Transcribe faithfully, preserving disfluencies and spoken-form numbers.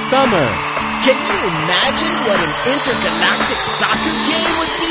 summer. Can you imagine what an intergalactic soccer game would be?